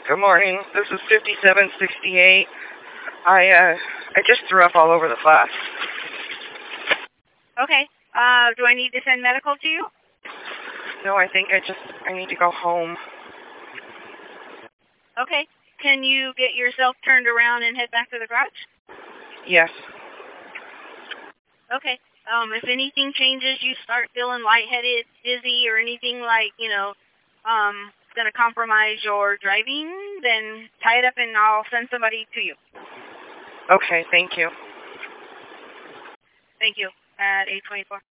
Good morning. This is 5768. I just threw up all over the class. Okay. Do I need to send medical to you? No, I think I need to go home. Okay. Can you get yourself turned around and head back to the garage? Yes. Okay. If anything changes, you start feeling lightheaded, dizzy, or anything like, going to compromise your driving, then tie it up and I'll send somebody to you. Okay, thank you. Thank you. At 8:24.